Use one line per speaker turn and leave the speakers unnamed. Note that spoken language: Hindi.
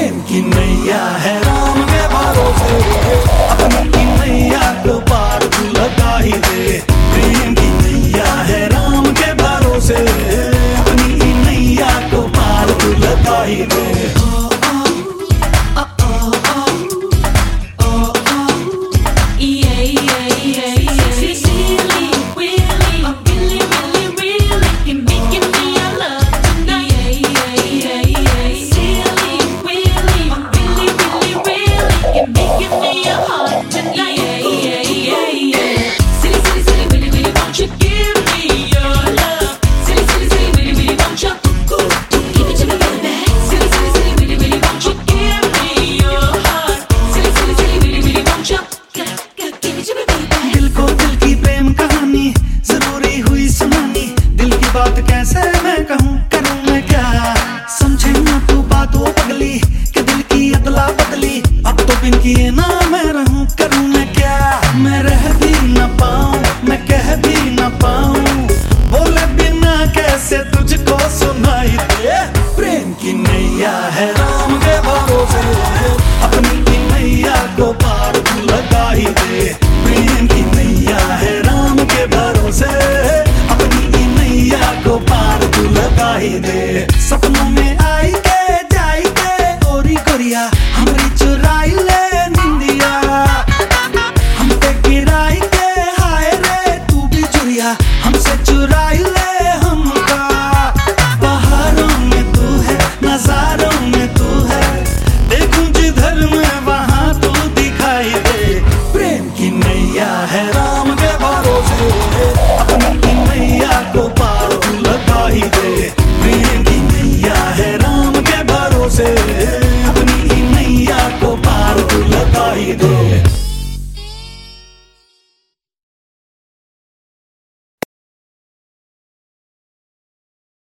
प्रेम की नैया है राम के भरोसे, अपनी की नैया को पार तू लगा ही दे। प्रेम की नैया है राम के भरोसे, अपनी की नैया को पार तू लगा ही दे। बात कैसे मैं कहूँ, करूँ मैं क्या, समझे ना तू बातों पगली कि दिल की अदला बदली। अब तो बिन किए ना मैं रहूँ, करूँ मैं क्या। मैं रह भी न पाऊँ, मैं कह भी न पाऊँ, बोले बिना कैसे तुझको सुनाई दे। प्रेम की नैया है राम के भरोसे, अपनी की नैया को पार तू लगा ही दे। प्रेम की नैया है राम के भरोसे, को पार तू लगा ही दे। सपनों में